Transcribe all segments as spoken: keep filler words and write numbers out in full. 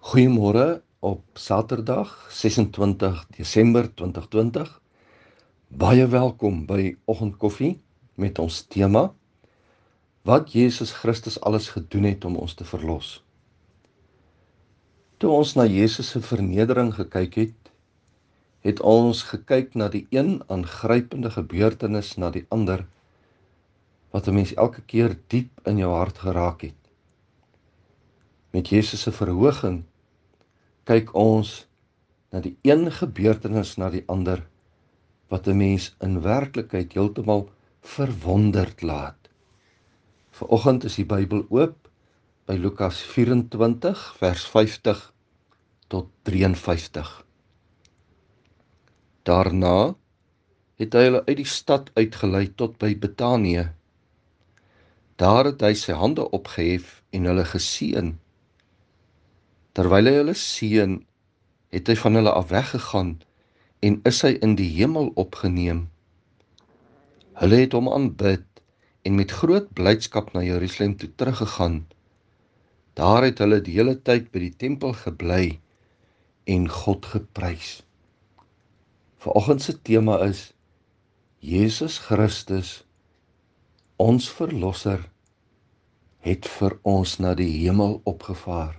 Goeiemôre op Saterdag, ses en twintig Desember twintig twintig. Baie welkom by Oggendkoffie met ons tema: wat Jesus Christus alles gedoen het om ons te verlos. Toe ons na Jesus se vernedering gekyk het, het ons gekyk na die een aangrypende gebeurtenis na die ander, wat 'n mens elke keer diep in jou hart geraak het. Met Jesus se verhoging kyk ons na die een gebeurtenis na die ander, wat 'n mens in werklikheid heeltemal verwonderd laat. Vanoggend is die Bybel oop by Lukas vyf en twintig vers vyftig tot vyf en vyftig. Daarna het hy hulle uit die stad uitgelei tot by Betanië. Daar het hy sy hande opgehef en hulle geseën. Terwyl hy hulle seën, het hy van hulle af weggegaan en is hy in die hemel opgeneem. Hulle het hom aanbid en met groot blydskap na Jerusalem toe teruggegaan. Daar het hulle die hele tyd by die tempel gebly en God geprys. Vanoggend se tema is Jesus Christus, ons verlosser, het vir ons na die hemel opgevaar.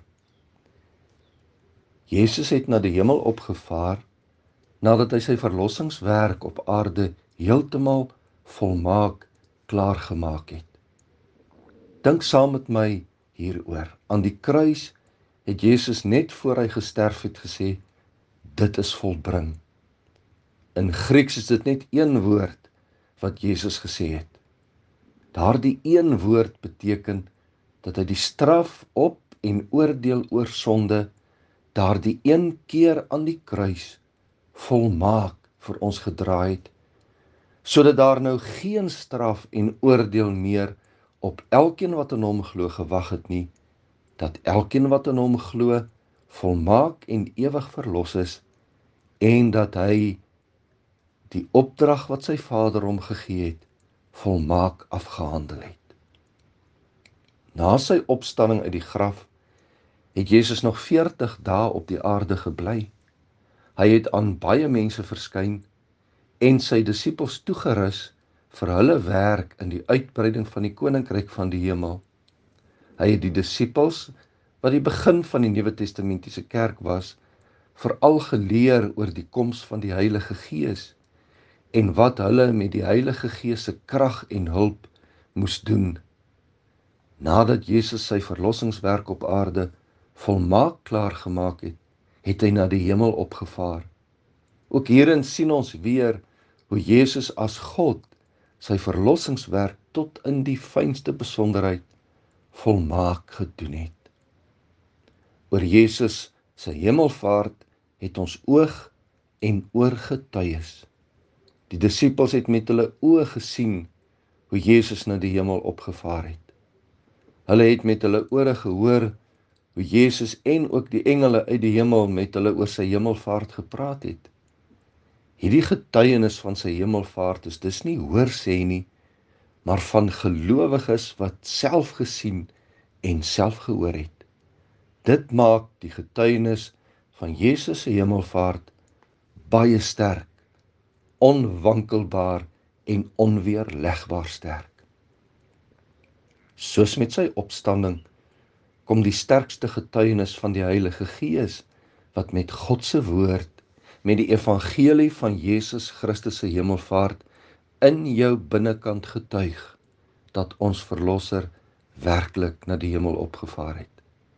Jesus het na die hemel opgevaar nadat hy sy verlossingswerk op aarde heeltemal volmaak klaargemaak het. Dink saam met my hieroor. Aan die kruis het Jesus net voor hy gesterf het gesê, dit is volbring. In Grieks is dit net een woord wat Jesus gesê het. Daardie een woord beteken dat hy die straf op en oordeel oor sonde daardie een keer aan die kruis volmaak vir ons gedra het, sodat daar nou geen straf en oordeel meer op elkeen wat in hom glo gewag het nie, dat elkeen wat in hom glo volmaak en ewig verlos is, en dat hy die opdrag wat sy Vader hom gegee het, volmaak afgehandel het. Na sy opstanding uit die graf, het Jesus nog veertig dae op die aarde gebly. Hy het aan baie mense verskyn en sy disippels toegerus vir hulle werk in die uitbreiding van die koninkryk van die hemel. Hy het die disippels, wat die begin van die Nuwe Testamentiese kerk was, veral geleer oor die koms van die Heilige Gees en wat hulle met die Heilige Gees se krag en hulp moes doen. Nadat Jesus sy verlossingswerk op aarde volmaak klaar gemaak het, het hy na die hemel opgevaar. Ook hierin sien ons weer hoe Jesus as God sy verlossingswerk tot in die fynste besonderheid volmaak gedoen het. Oor Jesus sy hemelvaart het ons oog en oor getuies. Die disippels het met hulle oë gesien hoe Jesus na die hemel opgevaar het. Hulle het met hulle ore gehoor hoe Jesus en ook die engele uit die hemel met hulle oor sy hemelvaart gepraat het. Hierdie getuienis van sy hemelvaart is dus nie hoorsê nie, maar van gelowiges wat self gesien en self gehoor het. Dit maak die getuienis van Jesus se hemelvaart baie sterk, onwankelbaar en onweerlegbaar sterk. Soos met sy opstanding, kom die sterkste getuienis van die Heilige Gees, wat met God se woord, met die evangelie van Jesus Christus se hemelvaart, in jou binnekant getuig, dat ons verlosser werklik na die hemel opgevaar het.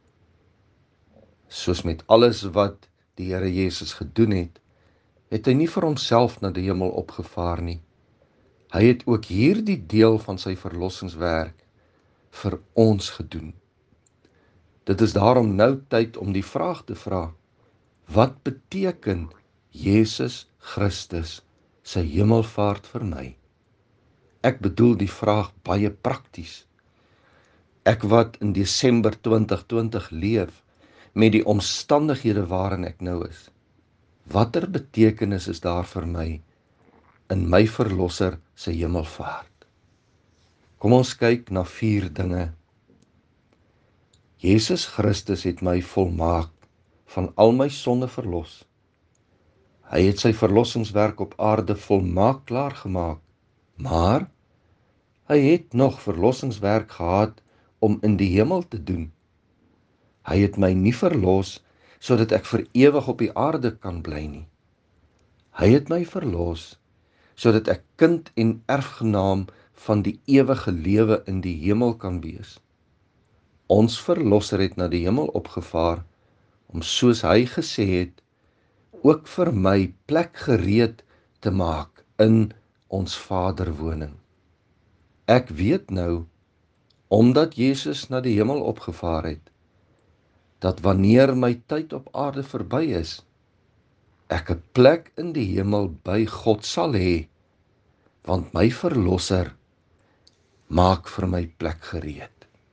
Soos met alles wat die Here Jesus gedoen het, het hy nie vir homself na die hemel opgevaar nie. Hy het ook hierdie deel van sy verlossingswerk vir ons gedoen. Dit is daarom nou tyd om die vraag te vra, wat beteken Jesus Christus sy hemelvaart vir my? Ek bedoel die vraag baie prakties. Ek wat in Desember twintig twintig leef met die omstandighede waarin ek nou is. Watter betekenis is daar vir my in my verlosser sy hemelvaart? Kom ons kyk na vier dinge. Jesus Christus het my volmaak van al my sonde verlos. Hy het sy verlossingswerk op aarde volmaak klaar gemaak, maar hy het nog verlossingswerk gehad om in die hemel te doen. Hy het my nie verlos sodat ek vir ewig op die aarde kan bly nie. Hy het my verlos sodat ek kind en erfgenaam van die ewige lewe in die hemel kan wees. Ons verlosser het na die hemel opgevaar om, soos hy gesê het, ook vir my plek gereed te maak in ons Vaderwoning. Ek weet nou, omdat Jesus na die hemel opgevaar het, dat wanneer my tyd op aarde verby is, ek 'n plek in die hemel by God sal hê, want my verlosser maak vir my plek gereed.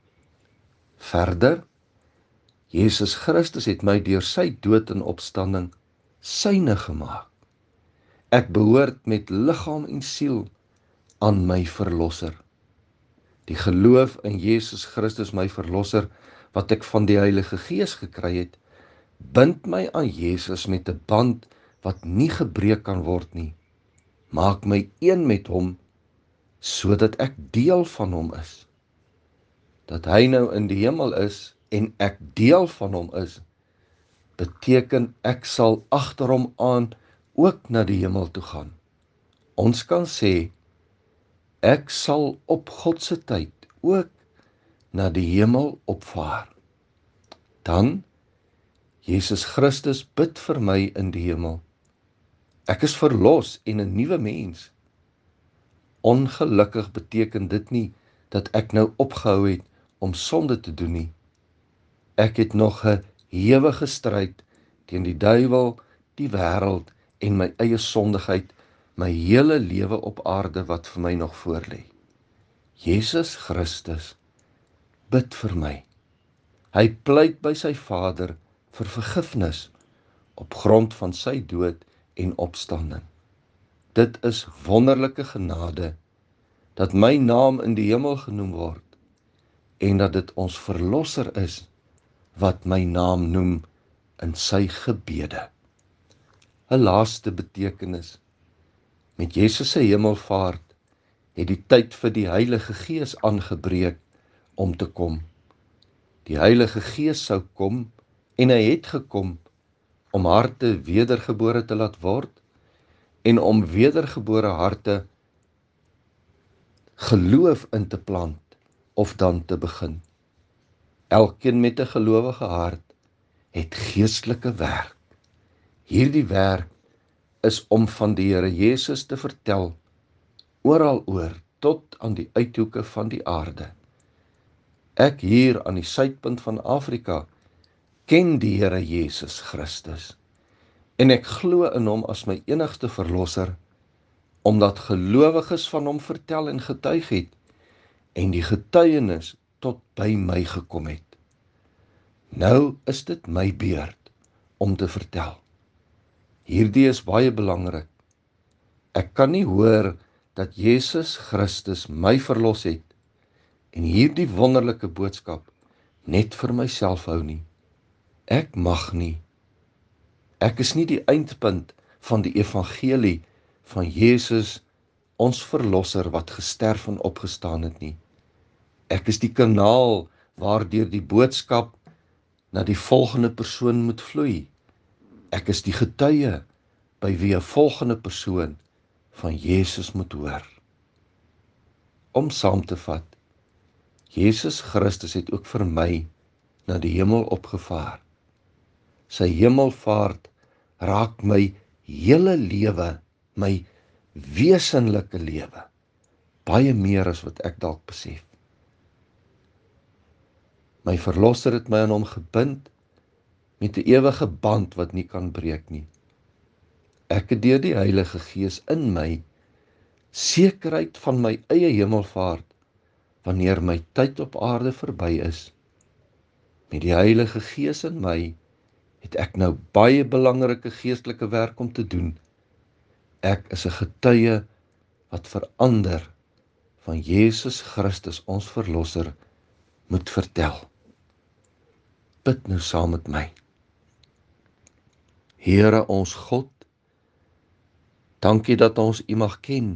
Verder, Jesus Christus het my deur sy dood en opstanding syne gemaak. Ek behoort met liggaam en siel aan my verlosser. Die geloof in Jesus Christus my verlosser, wat ek van die Heilige Gees gekry het, bind my aan Jesus met 'n band wat nie gebreek kan word nie. Maak my een met hom, sodat ek deel van hom is. Dat hy nou in die hemel is en ek deel van hom is, beteken ek sal agter hom aan ook na die hemel toe gaan. Ons kan sê, ek sal op God se tyd ook na die hemel opvaar. Dan, Jesus Christus bid vir my in die hemel. Ek is verlos en 'n nuwe mens. Ongelukkig beteken dit nie dat ek nou opgehou het om sonde te doen nie. Ek het nog 'n ewige stryd teen die duiwel, die wêreld en my eie sondigheid, my hele lewe op aarde wat vir my nog voorlê. Jesus Christus bid vir my. Hy pleit by sy Vader vir vergifnis op grond van sy dood en opstanding. Dit is wonderlike genade dat my naam in die hemel genoem word en dat dit ons verlosser is wat my naam noem in sy gebede. 'n Laaste betekenis. Met Jesus se hemelvaart het die tyd vir die Heilige Gees aangebreek om te kom. Die Heilige Gees sou kom en hy het gekom om harte wedergebore te laat word en om wedergebore harte geloof in te plant of dan te begin. Elkeen met 'n gelowige hart het geestelike werk. Hierdie werk is om van die Here Jesus te vertel, oral oor, tot aan die uithoeke van die aarde. Ek hier aan die suidpunt van Afrika ken die Here Jesus Christus en ek glo in hom as my enigste verlosser, omdat gelowiges van hom vertel en getuig het en die getuienis tot by my gekom het. Nou is dit my beurt om te vertel. Hierdie is baie belangrik. Ek kan nie hoor dat Jesus Christus my verlos het en hierdie wonderlike boodskap net vir myself hou nie. Ek mag nie. Ek is nie die eindpunt van die evangelie van Jesus, ons verlosser wat gesterf en opgestaan het nie. Ek is die kanaal waardeur die boodskap na die volgende persoon moet vloei. Ek is die getuie by wie 'n volgende persoon van Jesus moet hoor. Om saam te vat, Jesus Christus het ook vir my na die hemel opgevaar. Sy hemelvaart raak my hele lewe, my wesenlike lewe, baie meer as wat ek dalk besef. My verlosser het my aan hom gebind met 'n ewige band wat nie kan breek nie. Ek het deur die Heilige Gees in my sekerheid van my eie hemelvaart wanneer my tyd op aarde verby is. Met die Heilige Gees in my het ek nou baie belangrike geestelike werk om te doen. Ek is 'n getuie wat verander van Jesus Christus, ons verlosser, moet vertel. Bid nou saam met my. Here ons God, dankie dat ons U mag ken.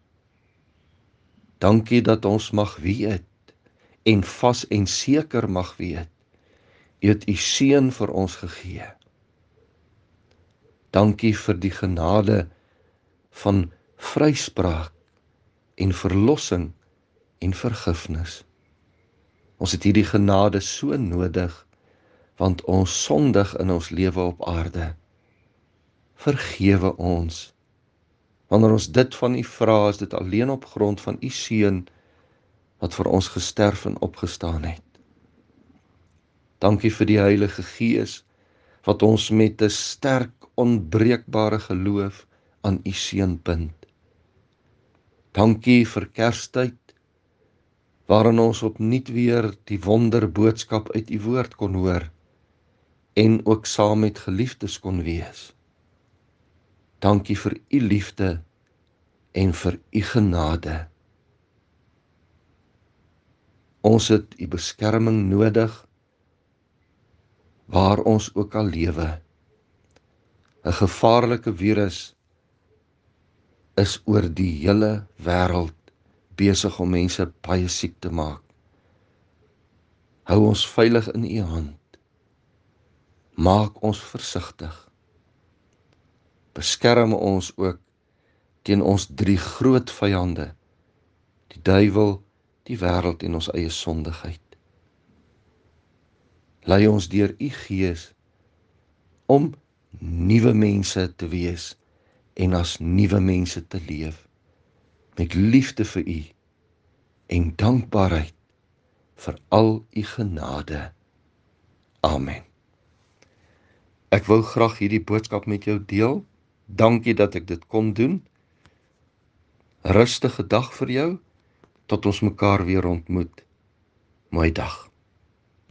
Dankie dat ons mag weet en vas en seker mag weet, U het U Seun vir ons gegee. Dankie vir die genade van vryspraak en verlossing en vergifnis. Ons het hierdie genade so nodig, want ons sondig in ons lewe op aarde. Vergewe ons. Wanneer ons dit van U vra, is dit alleen op grond van U Seun wat vir ons gesterf en opgestaan het. Dankie vir die Heilige Gees wat ons met 'n sterk, onbreekbare geloof aan U Seun bind. Dankie vir Kerstyd, waarin ons opnuut weer die wonderboodskap uit U woord kon hoor en ook saam met geliefdes kon wees. Dankie vir U liefde en vir U genade. Ons het U beskerming nodig, waar ons ook al lewe. 'n Gevaarlike virus is oor die hele wêreld besig om mense baie siek te maak. Hou ons veilig in U hand. Maak ons versigtig. Beskerm ons ook teen ons drie groot vyande, die duiwel, die wêreld en ons eie sondigheid. Lei ons deur U Gees om nuwe mense te wees en as nuwe mense te leef, met liefde vir U en dankbaarheid vir al U genade. Amen. Ek wou graag hierdie boodskap met jou deel. Dankie dat ek dit kon doen. Rustige dag vir jou, tot ons mekaar weer ontmoet. Mooi dag.